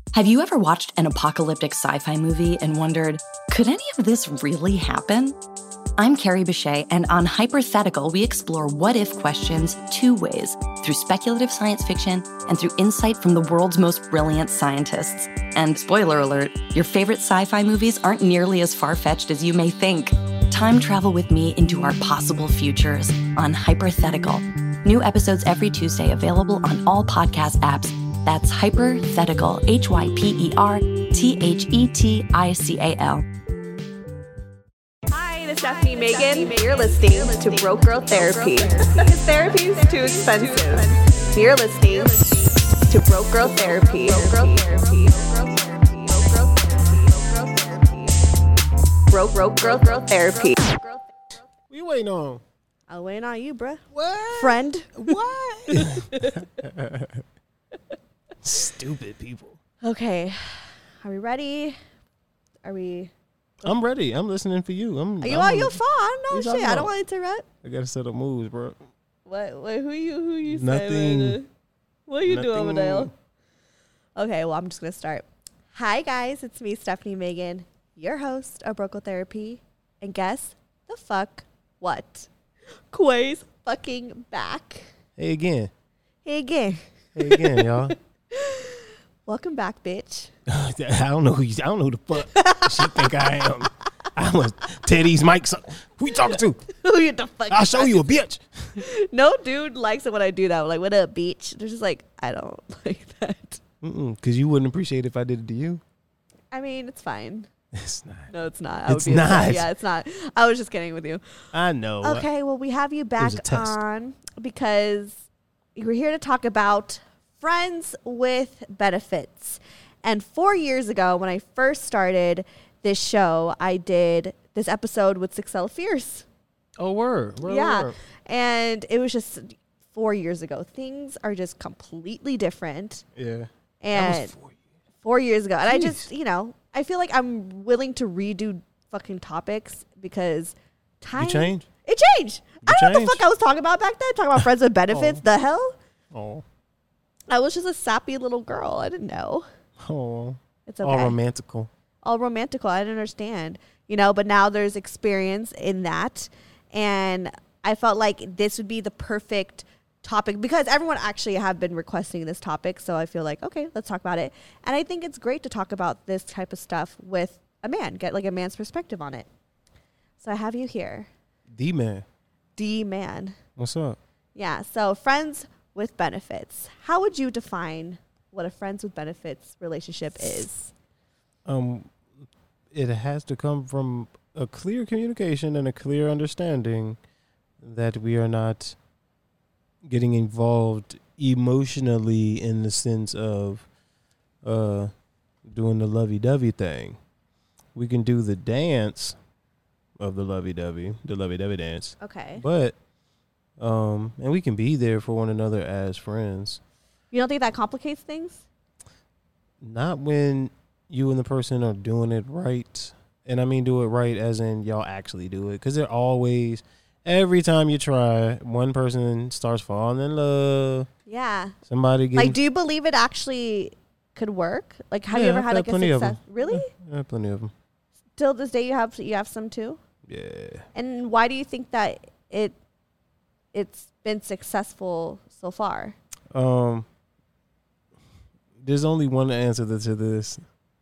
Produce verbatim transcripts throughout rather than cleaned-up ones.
Have you ever watched an apocalyptic sci-fi movie and wondered, could any of this really happen? I'm Carrie Bechet, and on Hypothetical, we explore what-if questions two ways, through speculative science fiction and through insight from the world's most brilliant scientists. And spoiler alert, your favorite sci-fi movies aren't nearly as far-fetched as you may think. Time travel with me into our possible futures on Hypothetical. New episodes every Tuesday, available on all podcast apps. That's Hypothetical, H Y P E R T H E T I C A L. Hi, this is Stephanie Megan. You're listening to Broke Girl Therapy. Because therapy is too expensive. You're listening to Broke Girl Therapy. Broke Broke Girl Girl Therapy. What you waiting on? I'll wait on you, bruh. What? Friend. What? Stupid people. Okay. Are we ready? Are we... I'm ready. I'm listening for you. I'm. Are you I'm on your phone? No you shit. talking I don't about? want to interrupt. I gotta set up moves, bro. What? Wait, who you? Who you? Nothing. Saying right now? What are you doing, Nothing. Madale? Okay. Well, I'm just gonna start. Hi guys, it's me, Stephanie Megan, your host of Broke Girl Therapy, and guess the fuck what? Quay's fucking back. Hey again. Hey again. Hey again, y'all. Welcome back, bitch. I don't know who you. I don't know who the fuck she think I am. I was Teddy's mic. son. Who you talking to? Who you the fuck? I'll show you a bitch. No dude likes it when I do that. I'm like, what up, bitch? They're just like, I don't like that. Mm-mm, Because you wouldn't appreciate it if I did it to you. I mean, it's fine. It's not. No, it's not. I would It's be upset. not. Yeah, it's not. I was just kidding with you. I know. Okay, well, we have you back was a test. on because we're here to talk about friends with benefits. And four years ago, when I first started this show, I did this episode with Sixella Fierce. Oh, word. word yeah. word. And it was just four years ago. Things are just completely different. Yeah. That And was four years. four years ago. And I Jeez. just, you know, I feel like I'm willing to redo fucking topics because time. You change? It changed. I don't know what the changed. fuck I was talking about back then. Talking about friends with benefits. Oh. The hell? Oh. I was just a sappy little girl. I didn't know. Oh. It's okay. All romantical. All romantical. I didn't understand. You know, but now there's experience in that. And I felt like this would be the perfect topic because everyone actually have been requesting this topic. So I feel like, okay, let's talk about it. And I think it's great to talk about this type of stuff with a man, get like a man's perspective on it. So I have you here. D man. D man. What's up? Yeah. So friends with benefits. How would you define what a friends with benefits relationship is? Um, it has to come from a clear communication and a clear understanding that we are not getting involved emotionally in the sense of uh doing the lovey-dovey thing. We can do the dance of the lovey-dovey, the lovey-dovey dance, Okay. but um, and we can be there for one another as friends. You don't think that complicates things? Not when you and the person are doing it right. And I mean do it right as in y'all actually do it. Because they're always, every time you try, one person starts falling in love. Yeah. Somebody gets... Like, do you believe it actually could work? Like, have you Yeah, ever I've had got like a plenty of success? them. Really? Yeah, plenty of them. Till this day, you have you have some too. Yeah. And why do you think that it it's been successful so far? Um, there's only one answer to this.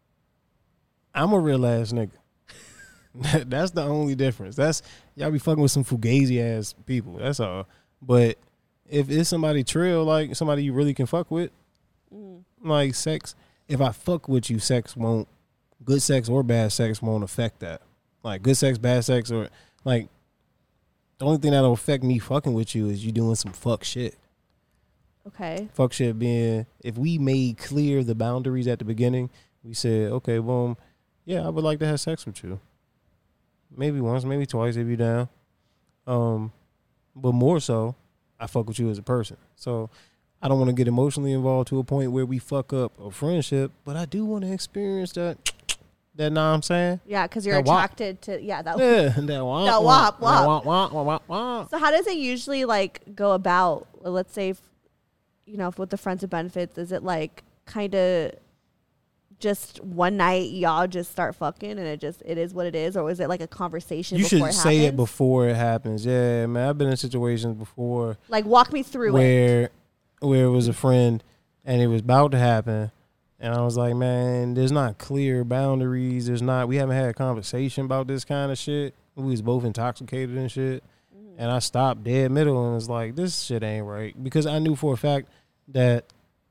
I'm a real ass nigga. That's the only difference. That's y'all be fucking with some fugazi ass people. That's all. But if it's somebody trill, like somebody you really can fuck with, Mm. like sex. If I fuck with you, sex won't. Good sex or bad sex won't affect that. Like good sex, bad sex, or like the only thing that'll affect me fucking with you is you doing some fuck shit. Okay. Fuck shit being if we made clear the boundaries at the beginning, we said, okay, boom, yeah, I would like to have sex with you. Maybe once, maybe twice if you down. Um, but more so, I fuck with you as a person. So I don't want to get emotionally involved to a point where we fuck up a friendship, but I do want to experience that. That know what I'm saying? Yeah, because you're That wop. attracted to yeah that. Yeah, that wop, That wop, wop, wop. wop, wop, wop, wop, wop. So how does it usually like go about? Let's say, if, you know, with the friends with benefits, is it like kind of just one night y'all just start fucking and it just it is what it is, or was it like a conversation? You before should it say happens? it before it happens. Yeah, man, I've been in situations before. Like, walk me through where, it. Where it was a friend and it was about to happen, and I was like, man, there's not clear boundaries. There's not. We haven't had a conversation about this kind of shit. We was both intoxicated and shit, mm. and I stopped dead middle and was like, this shit ain't right, because I knew for a fact that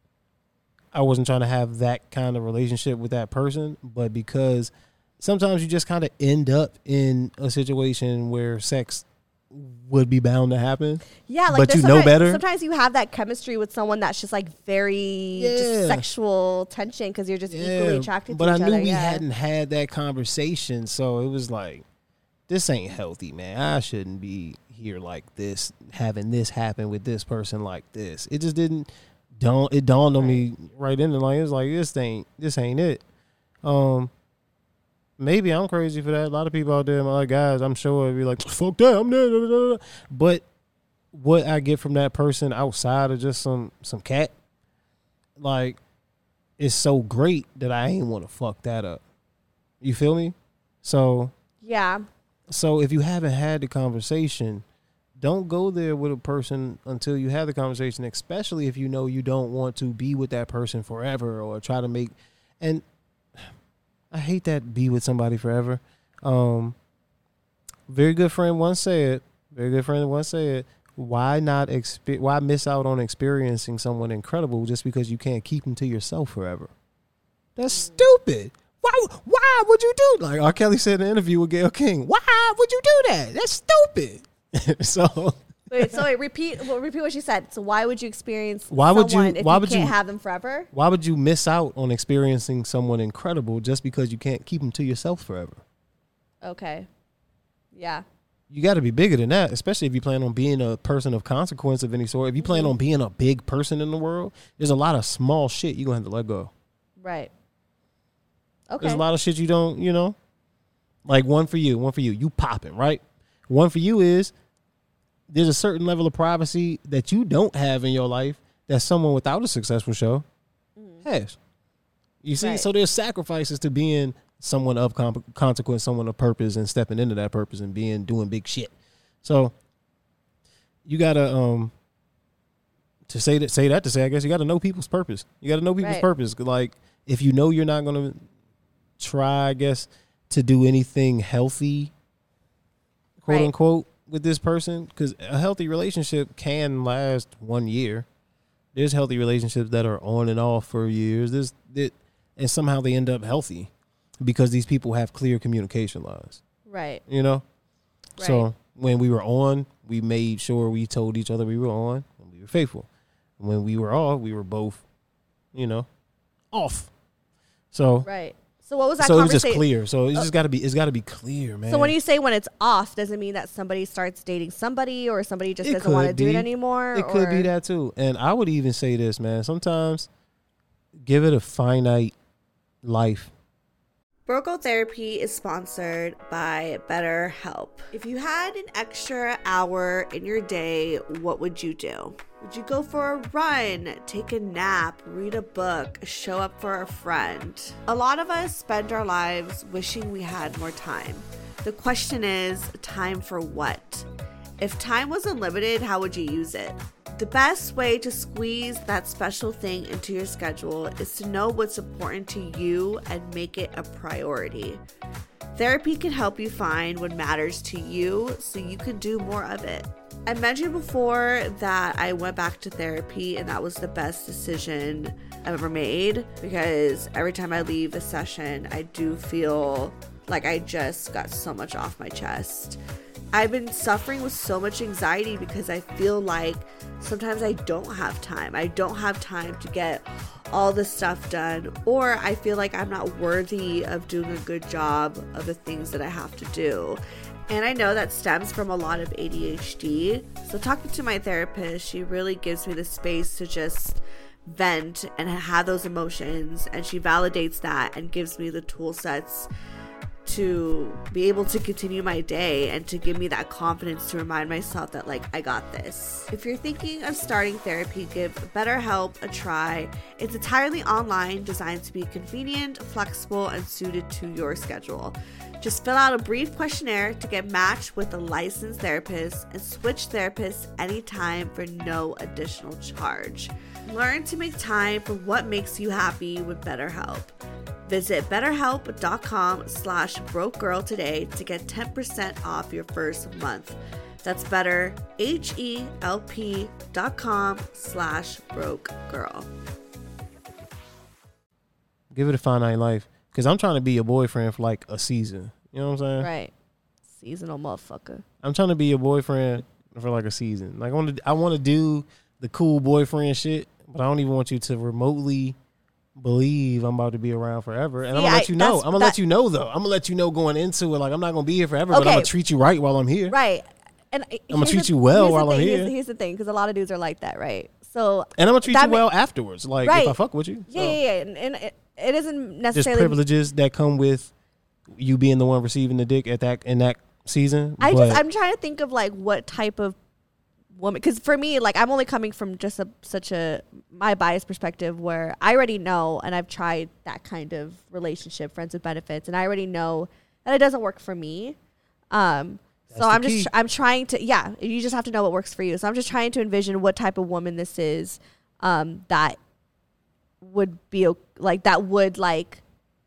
I wasn't trying to have that kind of relationship with that person, but because sometimes you just kind of end up in a situation where sex would be bound to happen. Yeah, like but you know better. Sometimes you have that chemistry with someone that's just like very yeah. just sexual tension because you're just yeah, equally attracted but to I each knew other. we yeah. hadn't had that conversation, so it was like, this ain't healthy, man. I shouldn't be here like this, having this happen with this person like this. It just didn't. Don't it dawned on right. me right in the line. It was like, this ain't this ain't it. Um, maybe I'm crazy for that. A lot of people out there, my like guys, I'm sure would be like, fuck that, I'm there. But what I get from that person outside of just some some cat, like, is so great that I ain't want to fuck that up. You feel me? So yeah. So if you haven't had the conversation, don't go there with a person until you have the conversation, especially if you know you don't want to be with that person forever or try to make, and I hate that be with somebody forever. Um, very good friend once said, very good friend once said, why not, exp- why miss out on experiencing someone incredible just because you can't keep them to yourself forever? That's stupid. Why, why would you do, like R. Kelly said in an interview with Gayle King, why would you do that? That's stupid. so wait, so wait, repeat well, repeat what she said. So why would you experience why would you if why you would can't you have them forever? Why would you miss out on experiencing someone incredible just because you can't keep them to yourself forever? Okay. Yeah. You got to be bigger than that, especially if you plan on being a person of consequence of any sort. If you plan mm-hmm. on being a big person in the world, there's a lot of small shit you're going to have to let go. Right. Okay. There's a lot of shit you don't, you know, like one for you, one for you. You popping, right? One for you is there's a certain level of privacy that you don't have in your life that someone without a successful show mm-hmm. has. You see? Right. So there's sacrifices to being someone of comp- consequence, someone of purpose, and stepping into that purpose and being, doing big shit. So you got to, um, to say that, say that to say, I guess you got to know people's purpose. You got to know people's right. purpose. Like, if you know you're not going to try, I guess, to do anything healthy, quote right. unquote, with this person, because a healthy relationship can last one year. There's healthy relationships that are on and off for years. There's that, and somehow they end up healthy because these people have clear communication lines. Right. You know? Right. So when we were on, we made sure we told each other we were on and we were faithful. When we were off, we were both, you know, off. So right. So what was that? So it was conversa- just clear. So it's uh, just got to be. It's got to be clear, man. So when you say when it's off, does it mean that somebody starts dating somebody, or somebody just it doesn't want to do be. it anymore? It or? could be that too. And I would even say this, man. Sometimes give it a finite life. Broco Therapy is sponsored by BetterHelp. If you had an extra hour in your day, what would you do? Would you go for a run, take a nap, read a book, show up for a friend? A lot of us spend our lives wishing we had more time. The question is, time for what? If time was unlimited, how would you use it? The best way to squeeze that special thing into your schedule is to know what's important to you and make it a priority. Therapy can help you find what matters to you so you can do more of it. I mentioned before that I went back to therapy and that was the best decision I've ever made, because every time I leave a session, I do feel like I just got so much off my chest. I've been suffering with so much anxiety because I feel like sometimes I don't have time. I don't have time to get all the stuff done, or I feel like I'm not worthy of doing a good job of the things that I have to do. And I know that stems from a lot of A D H D. So talking to my therapist, she really gives me the space to just vent and have those emotions, and she validates that and gives me the tool sets to be able to continue my day and to give me that confidence to remind myself that, like, I got this. If you're thinking of starting therapy, give BetterHelp a try. It's entirely online, designed to be convenient, flexible, and suited to your schedule. Just fill out a brief questionnaire to get matched with a licensed therapist and switch therapists anytime for no additional charge. Learn to make time for what makes you happy with BetterHelp. Visit betterhelp.com slash broke girl today to get ten percent off your first month. That's better, H-E-L-P dot com slash broke girl. Give it a finite life. Because I'm trying to be your boyfriend for like a season. You know what I'm saying? Right. Seasonal motherfucker. I'm trying to be your boyfriend for like a season. Like I want to, I want to do the cool boyfriend shit, but I don't even want you to remotely believe I'm about to be around forever. And See, I'm gonna I, let you know. I'm gonna that, let you know though. I'm gonna let you know going into it. Like I'm not gonna be here forever, okay, but I'm gonna treat you right while I'm here. Right. And I'm gonna treat the, you well while I'm here. Here's, here's the thing, because a lot of dudes are like that, right? So and I'm gonna treat you well afterwards. Like right. if I fuck with you. Yeah, so. yeah, yeah. And, and it, it isn't necessarily there's privileges that come with you being the one receiving the dick at that in that season. I just I'm trying to think of like what type of woman, because for me, like, I'm only coming from just a, such a my biased perspective where I already know, and I've tried that kind of relationship, friends with benefits, and I already know that it doesn't work for me. Um, so I'm key. just I'm trying to yeah. You just have to know what works for you. So I'm just trying to envision what type of woman this is, um, that would be like that would like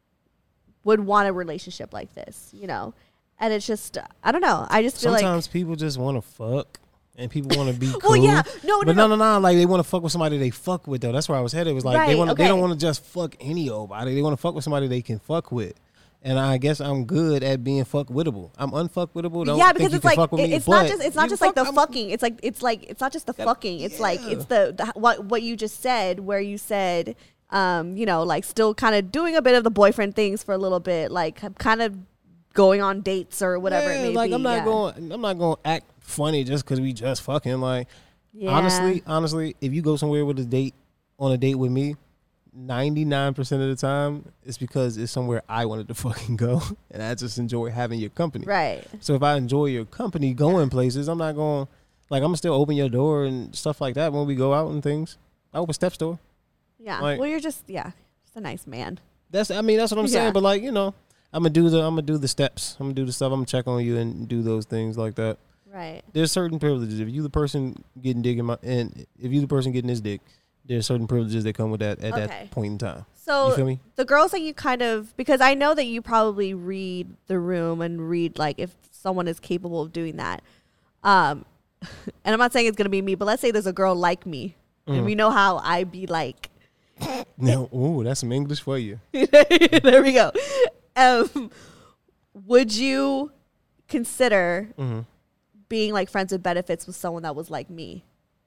would want a relationship like this, you know. And it's just I don't know. I just feel sometimes like sometimes people just want to fuck. And people want to be cool. Well, yeah, no, no, but no, no, no, no. Like they want to fuck with somebody they fuck with though. That's where I was headed. It was like right, they want. Okay. They don't want to just fuck any old body. They want to fuck with somebody they can fuck with. And I guess I'm good at being fuck wittable. I'm unfuck wittable. Don't yeah, because think it's you can like fuck with it, me, it's not just it's not just fuck, like the I'm, fucking. It's like it's like it's not just the that, fucking. It's yeah. like it's the, the what what you just said, where you said, um, you know, like still kind of doing a bit of the boyfriend things for a little bit, like kind of going on dates or whatever yeah, it may like be. I'm not yeah. going. I'm not going to act funny just because we just fucking. Like yeah. honestly, honestly, if you go somewhere with a date on a date with me, ninety-nine percent of the time it's because it's somewhere I wanted to fucking go, and I just enjoy having your company. Right. So if I enjoy your company going places, I'm not going like I'm gonna still open your door and stuff like that when we go out and things. I open Steph's door. Yeah. Like, well, you're just yeah, just a nice man. That's I mean that's what I'm yeah. saying. But like you know, I'm gonna do the I'm gonna do the steps. I'm gonna do the stuff. I'm gonna check on you and do those things like that. Right. There's certain privileges. If you the person getting dick in my and if you the person getting this dick, there's certain privileges that come with that at okay. that point in time. So you feel me? The girls that you kind of, because I know that you probably read the room and read like if someone is capable of doing that. Um, and I'm not saying it's going to be me, but let's say there's a girl like me mm. and we know how I be like. No, ooh, that's some English for you. There we go. Um, would you consider mm-hmm. being like friends with benefits with someone that was like me?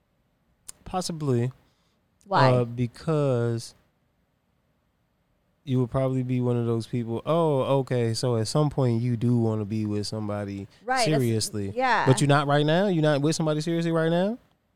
Possibly. Why? Uh, because you would probably be one of those people. Oh, okay. So at some point you do want to be with somebody right, seriously. Yeah. But you're not right now? You're not with somebody seriously right now?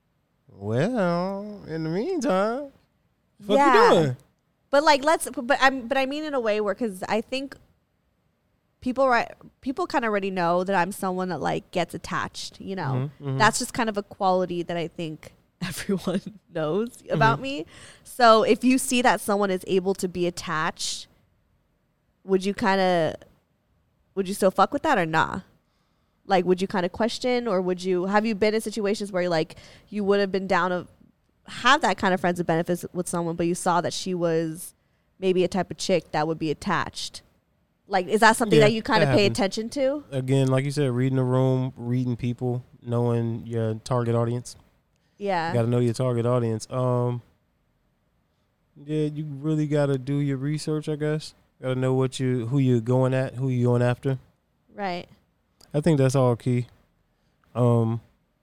Well, in the meantime, what yeah. you doing? But like, let's. But I'm. But I mean, in a way where, because I think people right people kind of already know that I'm someone that like gets attached. You know, mm-hmm, mm-hmm. that's just kind of a quality that I think everyone knows about mm-hmm. me. So if you see that someone is able to be attached, would you kind of, would you still fuck with that or nah? Like, would you kind of question, or would you, have you been in situations where like you would have been down to have that kind of friends with benefits with someone, but you saw that she was maybe a type of chick that would be attached? Like, is that something yeah, that you kind of pay happens. attention to? Again, like you said, reading the room, reading people, knowing your target audience. Yeah. You got to know your target audience. Um, yeah, you really got to do your research, I guess. Got to know what you, who you're going at, who you're going after. Right. I think that's all key. Um,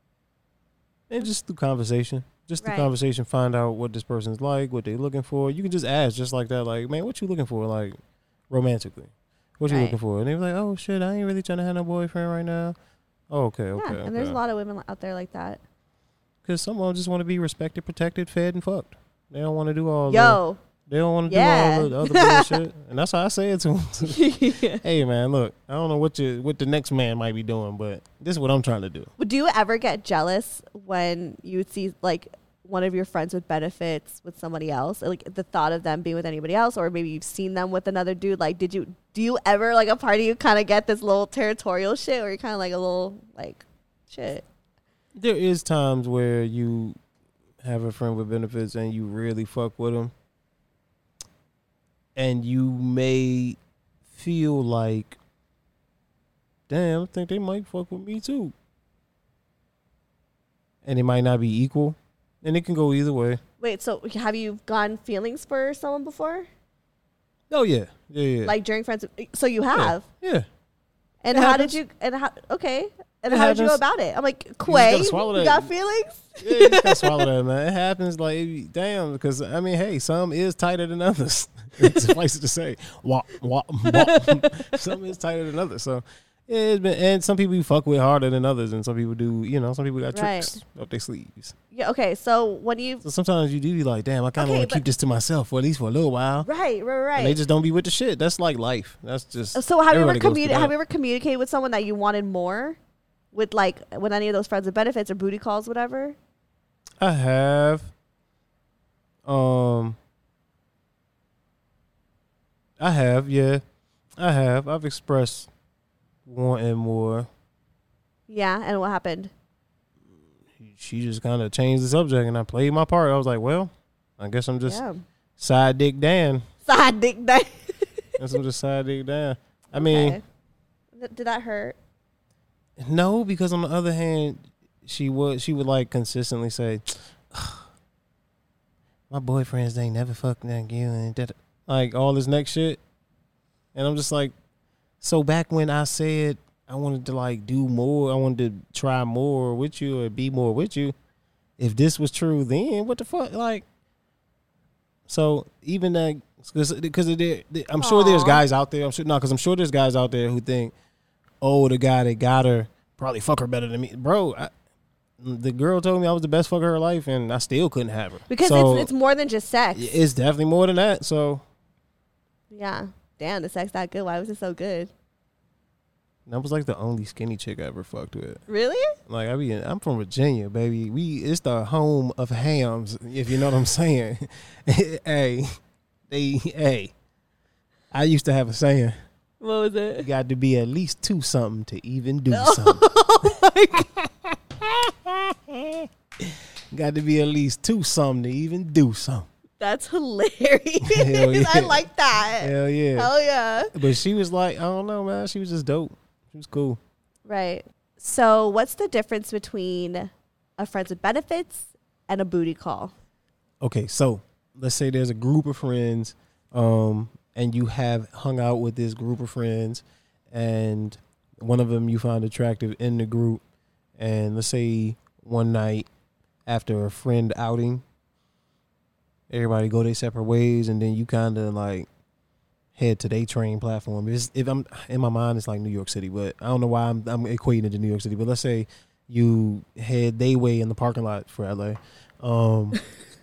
and just through conversation. Just through right. conversation, find out what this person's like, what they're looking for. You can just ask just like that, like, man, what you looking for, like, romantically? What you right. looking for? And they're like, oh, shit, I ain't really trying to have no boyfriend right now. Oh, okay, okay, yeah, and okay. there's a lot of women out there like that. Because some of them just want to be respected, protected, fed, and fucked. They don't want to do all Yo, They don't want to Yeah. do all the other bullshit. And that's how I say it to them. yeah. Hey, man, look, I don't know what you, what the next man might be doing, but this is what I'm trying to do. Do you ever get jealous when you would see like one of your friends with benefits with somebody else? Like the thought of them being with anybody else, or maybe you've seen them with another dude. Like, did you, do you ever, like a part of you kind of get this little territorial shit where you're kind of like a little like shit? There is times where you have a friend with benefits and you really fuck with them. And you may feel like, damn, I think they might fuck with me too. And it might not be equal. And it can go either way. Wait, so have you gotten feelings for someone before? Oh, yeah. Yeah, yeah. Like during friends? So you have? Yeah. yeah. And It how happens. did you, and how, okay. And It how did you go happens. about it? I'm like, gotta Quay, swallow you that. got feelings? Yeah, you just gotta swallow that, man. It happens like, damn, because, I mean, hey, some is tighter than others. Suffice it to say. Wah, wah, wah. Some is tighter than others. So, yeah, it's been, and some people you fuck with harder than others, and some people do, you know, some people got tricks Right. up their sleeves. Yeah, okay. So when you, So sometimes you do be like, damn, I kind of Okay, want to keep but- this to myself for at least for a little while. right, right, right. And they just don't be with the shit. That's like life. That's just. So have you ever everybody goes through communi- that. have you ever communicated with someone that you wanted more, with like with any of those friends with benefits or booty calls, whatever? I have. Um. I have, yeah, I have. I've expressed wanting more. Yeah, and what happened? She just kind of changed the subject, and I played my part. I was like, well, I guess I'm just Yeah. side dick Dan. Side dick. That. Guess I'm just side dick Dan. I mean, Okay. Th- Did that hurt? no, because on the other hand, she would she would like consistently say, "My boyfriends ain't never fucked like you," and that, like all this next shit. And I'm just like, so back when I said I wanted to like do more, I wanted to try more with you or be more with you. If this was true, then what the fuck, like? So even that, because because I'm sure there's Aw. guys out there. I'm sure no, because I'm sure there's guys out there who think, oh, the guy that got her probably fuck her better than me, bro. I, the girl told me I was the best fucker of her life, and I still couldn't have her Because So, it's it's more than just sex. it's definitely more than that. So Yeah. Damn, the sex that good. Why was it so good? that was like the only skinny chick I ever fucked with. Really? Like I be, I'm from Virginia, baby. We it's the home of hams, if you know what I'm saying. hey, they hey. I used to have a saying. What was You it? got to be at least two something to even do something. Oh my god. Got to be at least two something to even do something. That's hilarious. Hell yeah. I like that. Hell yeah. Hell yeah. But she was like, I don't know, man. She was just dope. She was cool. Right. So what's the difference between a friends with benefits and a booty call? Okay, so let's say there's a group of friends, um, and you have hung out with this group of friends, and one of them you find attractive in the group, and let's say one night after a friend outing, everybody go their separate ways, and then you kind of like head to their train platform. It's, if I'm in my mind, it's like New York City, but I don't know why I'm, I'm equating it to New York City. But let's say you head they way in the parking lot for L A, um,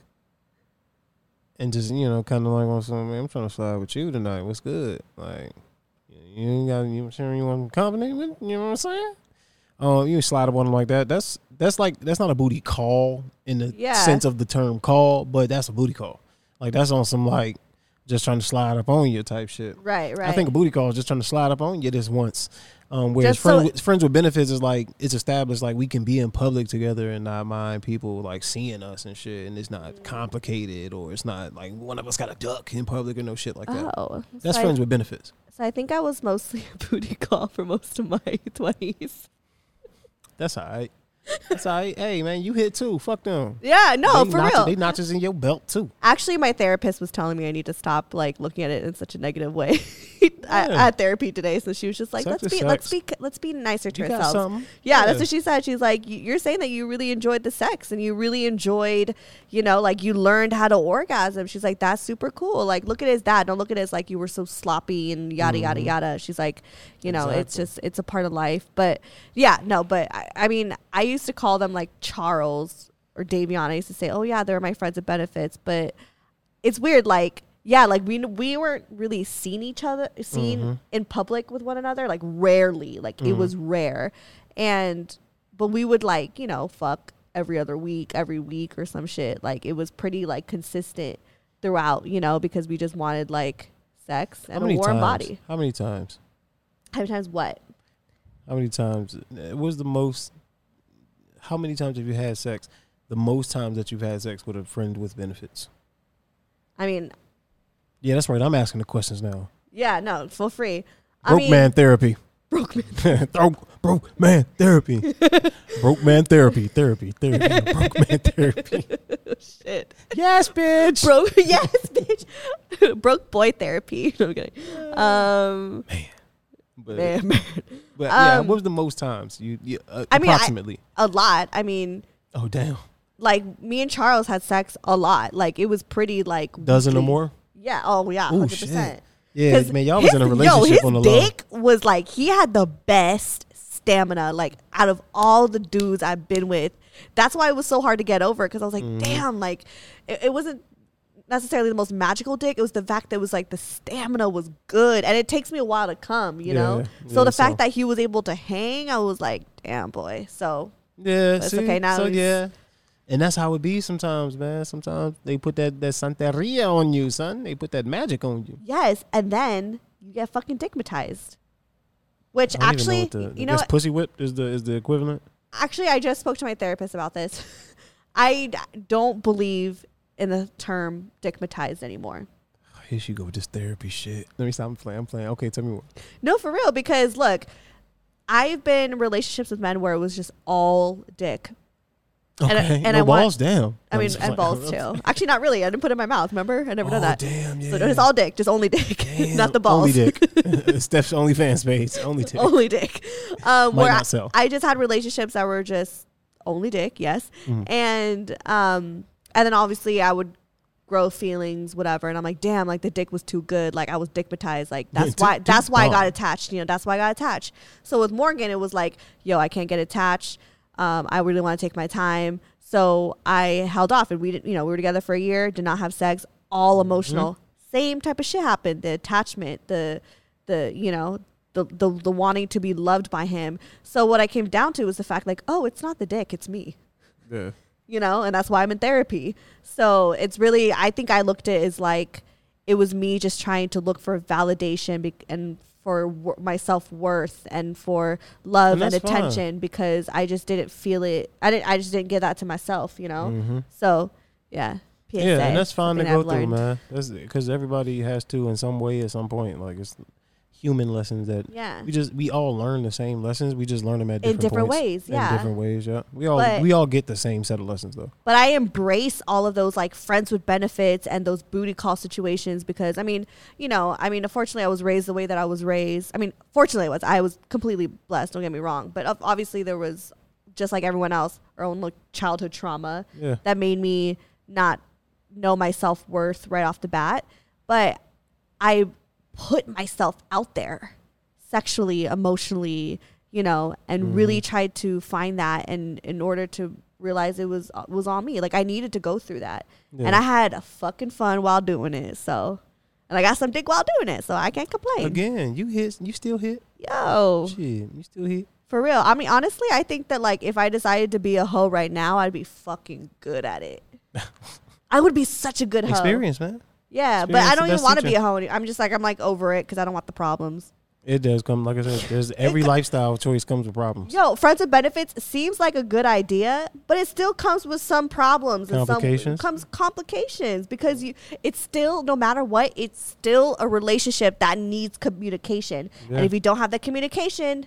and just you know, kind of like on some, man, I'm trying to slide with you tonight. What's good? Like you ain't got you sure you want company with? You know what I'm saying? Um, you slide up on them like that. That's that's like that's not a booty call in the Yeah. sense of the term call, but that's a booty call. Like that's on some like just trying to slide up on you type shit. Right, right. I think a booty call is just trying to slide up on you this once. Um, whereas Just friends, so- with, friends with benefits is like it's established like we can be in public together and not mind people like seeing us and shit, and it's not complicated or it's not like one of us got to duck in public or no shit like that. Oh. That's so friends I, with benefits. So I think I was mostly a booty call for most of my twenties. That's all right. That's all right. Hey man, you hit too. Fuck them. Yeah, no, they for notch- real. They notches in your belt too. Actually, my therapist was telling me I need to stop like looking at it in such a negative way. I, Yeah. I had therapy today, so she was just like, Sex "Let's is be, let's sex. be, let's be nicer to You got ourselves." something. Yeah, Yeah. that's what she said. She's like, "Y- "You're saying that you really enjoyed the sex and you really enjoyed, you know, like you learned how to orgasm." She's like, "That's super cool. Like, look at it as that. Don't look at it as like you were so sloppy and yada yada Mhm. yada." She's like, "You know, it's Exactly. just it's a part of life." But yeah, no, but I, I mean, I used to call them like Charles or Davion. I used to say, "Oh yeah, they're my friends with benefits," but it's weird. Like yeah, like we we weren't really seeing each other, seen Mm-hmm. in public with one another, like rarely, like it Mhm. was rare, and but we would like you know fuck every other week, every week or some shit. Like it was pretty like consistent throughout, you know, because we just wanted like sex How and a many warm times? body. How many times? How many times what? How many times? What was the most? How many times have you had sex? The most times that you've had sex with a friend with benefits? I mean, Yeah, that's right. I'm asking the questions now. yeah, no, for free. I Broke mean, man therapy. broke man. broke, broke man therapy. Broke man therapy. Therapy. Therapy. Broke man therapy. Shit. Yes, bitch. Broke, yes, bitch. Broke boy therapy. No, I'm kidding. Um, But, man, man. but yeah, Um, what was the most times you? you uh, I mean, I- approximately. A lot. I mean, oh damn. like me and Charles had sex a lot. Like it was pretty like Dozen or weekly. more. Yeah. Oh yeah. Ooh, Hundred percent. Yeah, man, y'all was in a relationship yo, his on the low. dick was like he had the best stamina. Like out of all the dudes I've been with, that's why it was so hard to get over. Because I was like, Mhm. damn, like it, it wasn't necessarily the most magical dick. It was the fact that it was like the stamina was good, and it takes me a while to come. You Yeah, know. yeah, So the fact so- that he was able to hang, I was like, damn boy. So Yeah, But it's see? okay, now so he's- yeah, and that's how it be sometimes, man. Sometimes they put that that santeria on you, son. They put that magic on you. yes, and then you get fucking dickmatized. Which I don't even actually, know what the, you know, that's pussy whipped is the is the equivalent. actually, I just spoke to my therapist about this. I d- don't believe in the term dickmatized anymore. Here she go with this therapy shit. Let me stop. I'm playing. I'm playing. Okay, tell me more. No, for real, because look, I've been in relationships with men where it was just all dick. Okay, And I- and no I want- balls down. I I'm mean, just and like- balls too. Actually, not really. I didn't put it in my mouth. Remember, I never Oh done that. damn, yeah. So it's all dick, just only dick, Damn, not the balls. Only dick. Steph's only fan space. Only dick. only dick. Um, Might where not I, sell. I just had relationships that were just only dick, yes, Mhm. and um, and then obviously I would grow feelings, whatever, and I'm like, damn, like the dick was too good, like I was dickmatized, like that's Yeah, why dick- that's dick why I got bomb. attached, you know, that's why I got attached. So with Morgan, it was like, yo, I can't get attached. Um, I really want to take my time, so I held off, and we didn't, you know, we were together for a year, did not have sex, all emotional. Same type of shit happened. The attachment, the the you know. The, the the wanting to be loved by him. So what I came down to was the fact like, oh, it's not the dick, it's me. Yeah. You know, and that's why I'm in therapy. So it's really, I think I looked at it as like it was me just trying to look for validation be- and for w- my self-worth and for love And and, that's fine. attention because I just didn't feel it. I didn't. I just didn't give that to myself. You know. Mhm. So yeah. P S A, Yeah, and that's fine to something go I've through, learned. man. That's because everybody has to in some way at some point. Like it's human lessons that Yeah. we just we all learn the same lessons. We just learn them at In different different points. ways, In yeah. different ways, yeah. We all But- we all get the same set of lessons though. But I embrace all of those like friends with benefits and those booty call situations because I mean, you know, I mean, unfortunately, I was raised the way that I was raised. I mean, fortunately, I was I was completely blessed. Don't get me wrong, but ob- obviously, there was just like everyone else, our own like childhood trauma Yeah. that made me not know my self worth right off the bat. But I put myself out there sexually, emotionally, you know, and Mm-hmm. really tried to find that and in order to realize it was was on me. Like I needed to go through that. Yeah. And I had fucking fun while doing it. So and I got some dick while doing it. So I can't complain. Again, you hit you still hit. Yo. Shit, you still hit. For real. I mean, honestly, I think that like if I decided to be a hoe right now, I'd be fucking good at it. I would be such a good hoe. Experience, man. Yeah, but Experience I the don't even best want to be teacher. a hoe. any- I'm just like I'm like over it because I don't want the problems. It does come, like I said, there's every lifestyle choice comes with problems. Yo, friends with benefits seems like a good idea, but it still comes with some problems and some Complications? comes complications because you it's still no matter what, it's still a relationship that needs communication. Yeah. And if you don't have that communication,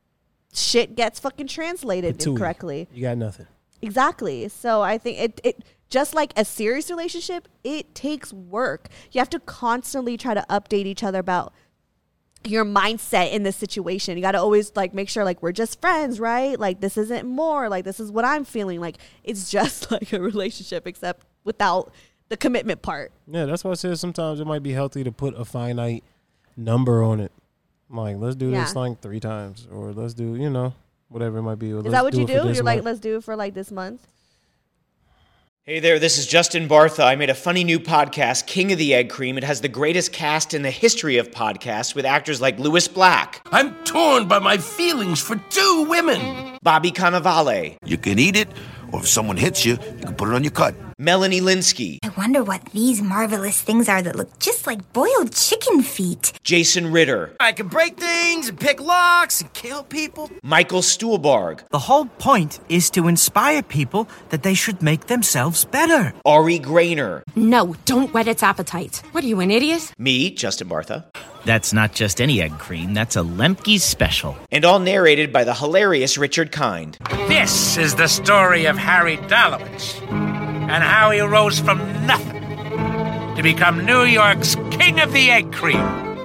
shit gets fucking translated Patooey. incorrectly. You got nothing. Exactly. So I think it it just like a serious relationship, it takes work. You have to constantly try to update each other about your mindset in this situation. You got to always like make sure like we're just friends, right? Like this isn't more, like this is what I'm feeling. Like it's just like a relationship except without the commitment part. Yeah, that's why I said sometimes it might be healthy to put a finite number on it. Like, let's do this Yeah. like three times, or let's do, you know, whatever it might be. Or Is let's that what you it for do? this You're like, month. let's do it for like this month. Hey there, this is Justin Bartha. I made a funny new podcast, King of the Egg Cream. It has the greatest cast in the history of podcasts with actors like Louis Black. I'm torn by my feelings for two women. Bobby Cannavale. You can eat it, or if someone hits you, you can put it on your cut. Melanie Linsky. I wonder what these marvelous things are that look just like boiled chicken feet. Jason Ritter. I can break things and pick locks and kill people. Michael Stuhlbarg. The whole point is to inspire people that they should make themselves better. Ari Grainer. No, don't whet its appetite. What are you, an idiot? Me, Justin Bartha. That's not just any egg cream, that's a Lemke's special. And all narrated by the hilarious Richard Kind. This is the story of Harry Dalowitz and how he rose from nothing to become New York's King of the Egg Cream.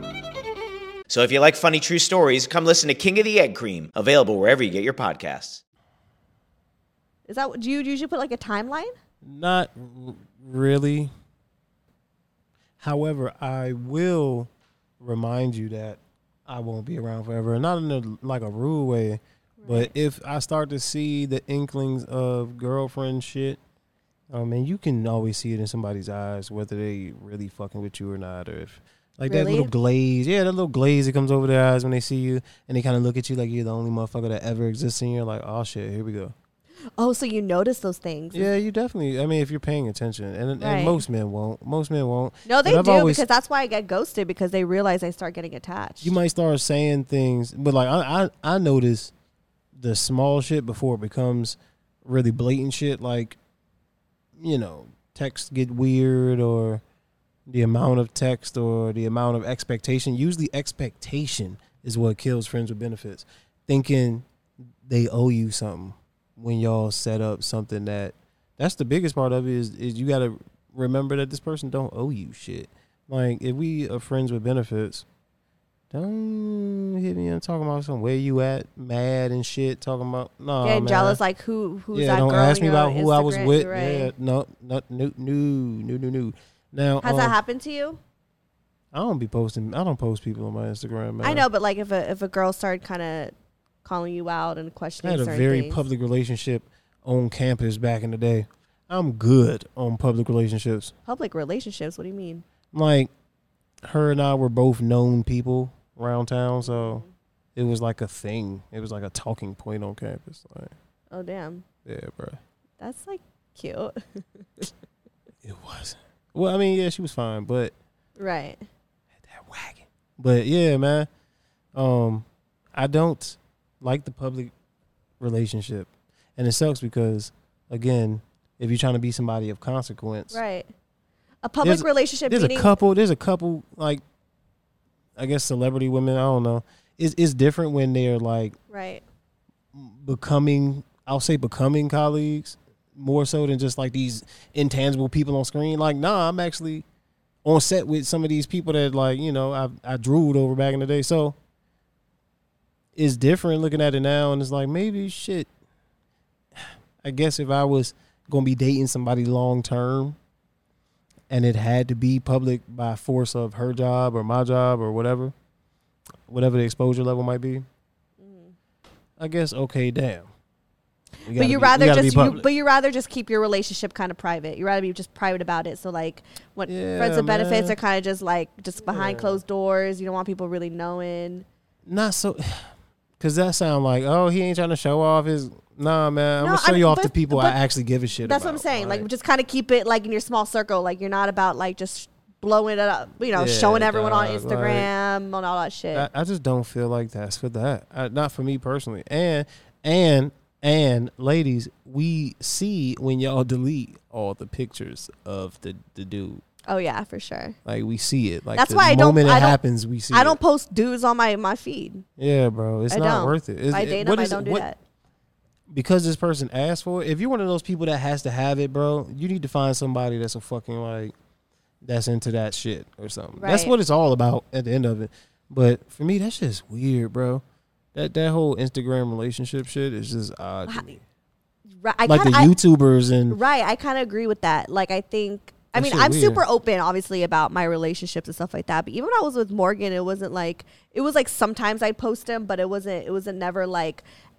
So if you like funny true stories, come listen to King of the Egg Cream, available wherever you get your podcasts. Is that, do you usually put like a timeline? Not r- really. However, I will remind you that I won't be around forever. Not in a, like a rude way, right. But if I start to see the inklings of girlfriend shit, I mean, you can always see it in somebody's eyes, whether they really fucking with you or not, or if like really? that little glaze, yeah, that little glaze that comes over their eyes when they see you, and they kind of look at you like you're the only motherfucker that ever exists in here. Like, oh shit, here we go. Oh, so you notice those things? Yeah, you definitely. I mean, if you're paying attention, and, right. and most men won't. Most men won't. No, they do always, because that's why I get ghosted, because they realize I start getting attached. You might start saying things, but like I, I, I notice the small shit before it becomes really blatant shit. Like, you know, texts get weird, or the amount of text, or the amount of expectation. Usually, expectation is what kills friends with benefits. Thinking they owe you something. When y'all set up something that, that's the biggest part of it is, is you got to remember that this person don't owe you shit. Like, if we are friends with benefits, don't hit me and talking about some where you at, mad and shit, talking about, no, yeah, man. jealous, like, who, who's yeah, that don't girl ask me about who Instagram, I was with. right. Yeah, no, not, no, no, no, no, no. Now, has um, that happened to you? I don't be posting, I don't post people on my Instagram, man. I know, but like, if a, if a girl started kind of calling you out and questioning I had a certain very things. public relationship on campus back in the day. I'm good on public relationships. Public relationships? What do you mean? Like, her and I were both known people around town, so it was like a thing. It was like a talking point on campus. Like, oh, damn. Yeah, bro. That's, like, cute. It wasn't. Well, I mean, yeah, she was fine, but... Right. Had that wagon. But, yeah, man. Um, I don't... like the public relationship. And it sucks because, again, if you're trying to be somebody of consequence. Right. A public there's, relationship There's meaning- a couple, there's a couple, like, I guess celebrity women, I don't know. It's, it's different when they're, like, right. becoming, I'll say becoming colleagues, more so than just, like, these intangible people on screen. Like, nah, I'm actually on set with some of these people that, like, you know, I I drooled over back in the day. So, it's different looking at it now, and it's like, maybe shit. I guess if I was going to be dating somebody long term and it had to be public by force of her job or my job or whatever, whatever the exposure level might be, mm. I guess, okay, damn. But you be, rather just you, but you rather just keep your relationship kind of private. You rather be just private about it. So like when yeah, friends with man. benefits are kind of just like just behind yeah. closed doors. You don't want people really knowing. Not so... Because that sound like, oh, he ain't trying to show off his... Nah, man. I'm no, going to show I mean, you off but, the people I actually give a shit that's about. That's what I'm saying. Like, like, just kind of keep it, like, in your small circle. Like, you're not about, like, just blowing it up, you know, yeah, showing everyone dog, on Instagram like, and all that shit. I, I just don't feel like that's for that. I, not for me personally. And, and, and, ladies, we see when y'all delete all the pictures of the, the dude. Oh yeah, for sure. Like we see it. Like that's the why I moment don't. it I don't, happens, we see. I it. don't post dudes on my, my feed. Yeah, bro, it's I not don't. worth it. It's, if I date them, I don't it, do what, that. Because this person asked for it. If you're one of those people that has to have it, bro, you need to find somebody that's a fucking like that's into that shit or something. Right. That's what it's all about at the end of it. But for me, that's just weird, bro. That that whole Instagram relationship shit is just odd to me. Right, I like kinda, the YouTubers I, and right. I kind of agree with that. Like I think. I That mean, shit I'm weird. super open, obviously, about my relationships and stuff like that. But even when I was with Morgan, it wasn't like it was like sometimes I'd post him, but it wasn't. It wasn't never like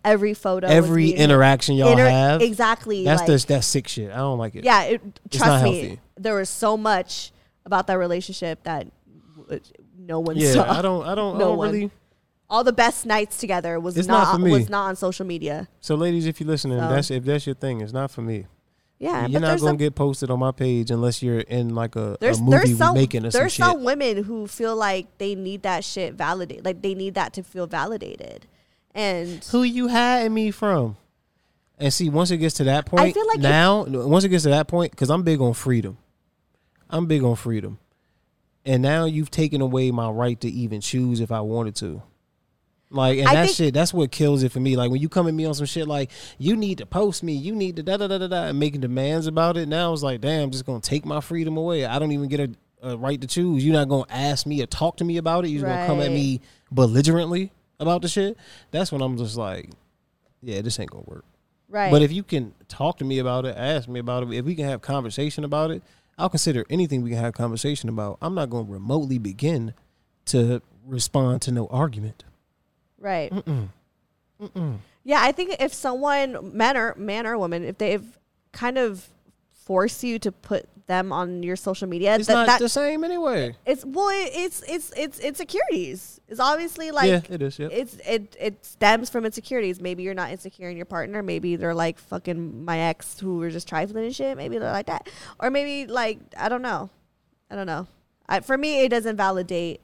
every photo, every interaction y'all inter- have. Exactly. That's like, the, that's sick shit. I don't like it. Yeah, it, It's trust not me. healthy. There was so much about that relationship that w- no one Yeah, saw. I don't. I don't. No I don't one. really. All the best nights together was It's not, not for me. was not on social media. So, ladies, if you're listening, So- that's if that's your thing. It's not for me. Yeah, you're but not there's gonna some- get posted on my page unless you're in like a, a There's movie there's we some making or some there's shit. some women who feel like they need that shit validated. Like they need that to feel validated. And Who you hiding me from? And see, once it gets to that point, I feel like now, once it gets to that point, because I'm big on freedom. I'm big on freedom. And now you've taken away my right to even choose if I wanted to. Like, and I that think- shit, that's what kills it for me. Like, when you come at me on some shit like, you need to post me, you need to da da da da da, and making demands about it, now it's like, damn, I'm just going to take my freedom away. I don't even get a, a right to choose. You're not going to ask me or talk to me about it. You're going to come at Right. me belligerently about the shit. That's when I'm just like, yeah, this ain't going to work. right. But if you can talk to me about it, ask me about it, if we can have conversation about it, I'll consider anything we can have conversation about. I'm not going to remotely begin to respond to no argument. Right. Mm-mm. Mm-mm. Yeah, I think if someone, man or man or woman, if they've kind of forced you to put them on your social media, It's that, not that the same anyway. it's well, it, it's it's it's insecurities. It's obviously like Yeah, it is, yep. It's it it stems from insecurities. Maybe you're not insecure in your partner. Maybe they're like fucking my ex who were just trifling and shit. Maybe they're like that, or maybe like I don't know, I don't know. I, for me, it doesn't validate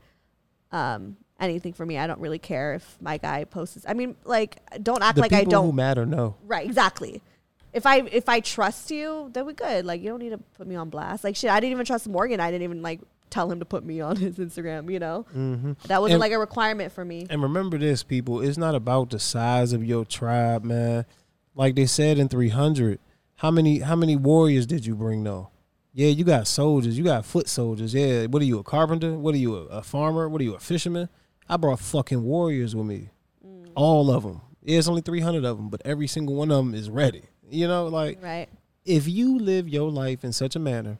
um anything for me. I don't really care if my guy posts. I mean, like, don't act The like I people don't. who matter know. Right, exactly. If I if I trust you, then we good. Like, you don't need to put me on blast. Like, shit, I didn't even trust Morgan. I didn't even like tell him to put me on his Instagram. You know, Mm-hmm. that wasn't And- like a requirement for me. And remember this, people. It's not about the size of your tribe, man. Like they said in three hundred, how many how many warriors did you bring, though? Yeah, you got soldiers. You got foot soldiers. Yeah, what are you, a carpenter? What are you, a, a farmer? What are you, a fisherman? I brought fucking warriors with me. Mm. All of them. Yeah, it's only three hundred of them, but every single one of them is ready. You know, like, Right. if you live your life in such a manner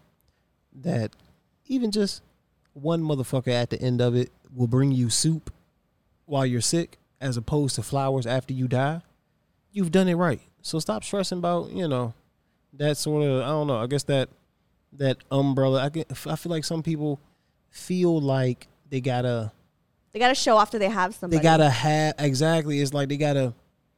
that even just one motherfucker at the end of it will bring you soup while you're sick as opposed to flowers after you die, you've done it right. So stop stressing about, you know, that sort of, I don't know, I guess that that umbrella. I, get, I feel like some people feel like they gotta They got to show off that they have somebody. they gotta have, exactly, it's like they gotta,